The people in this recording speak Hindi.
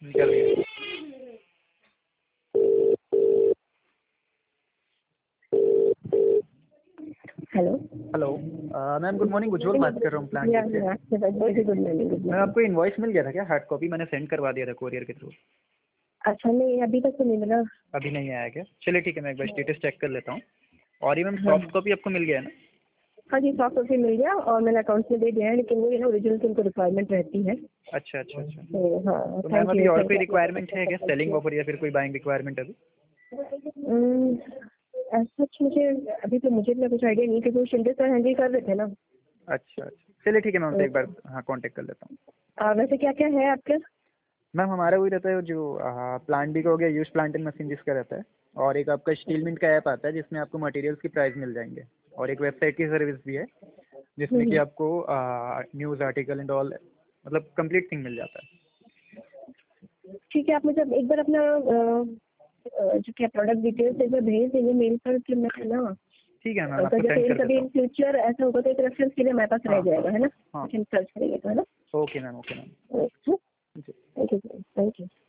निकल गया। Hello hello ma'am, good morning. Ujjwal बात कर रहा हूँ प्लान से। Good morning. मैम, आपको इनवॉइस मिल गया था क्या? हार्ड कॉपी मैंने सेंड करवा दिया था कोरियर के थ्रू। अच्छा, नहीं अभी तक तो नहीं मिला। अभी नहीं आया क्या? चलिए ठीक है, मैं एक बार स्टेटस चेक कर लेता हूँ। और ये मैम हाँ सॉफ्ट कॉपी आपको मिल गया है ना? हाँ जी, सॉफ्ट कॉपी मिल गया और मैंने अकाउंट में दे दिया है, लेकिन वो ये ना ओरिजिनल की उनको रिक्वायरमेंट रहती है। अच्छा अच्छा अच्छा। तो हाँ, तो मैम थैंक अभी यू और थैंक कोई यू। रिक्वायरमेंट है क्या? सेलिंग ऑफर या फिर कोई बाइंग रिक्वायरमेंट अभी? ऐसा मुझे अभी तो मुझे इतना कुछ आइडिया नहीं, क्योंकि वो शिंदे सर हैंडल कर रहे थे ना। अच्छा अच्छा, चलिए ठीक है, मैं उनसे एक बार हाँ कांटेक्ट कर लेता हूँ। वैसे क्या क्या है आपके? मैम हमारा वही रहता है जो प्लांट भी का हो गया, यूज प्लांट एंड मशीन जिसका रहता है, और एक आपका स्टील मिंट का ऐप आता है जिसमें आपको मटेरियल्स की प्राइस मिल जाएंगे, और एक वेबसाइट की सर्विस भी है जिसमें कि आपको न्यूज़ आर्टिकल एंड ऑल, मतलब कंप्लीट थिंग मिल जाता है। ठीक है, आप मुझे एक बार अपना जो क्या प्रोडक्ट डिटेल्स एक बार भेज देंगे मेल पर, कि मैं है ना, ठीक है मैम, अगर आपको सेंड जैसे कर कभी देता इन हूँ। फ्यूचर ऐसा होगा तो एक रेफरेंस के लिए हमारे पास रह हाँ हाँ जाएगा, है ना? हाँ, सर्च करेंगे तो, है ना? Okay ma'am, okay ma'am. Okay, जी। Thank you.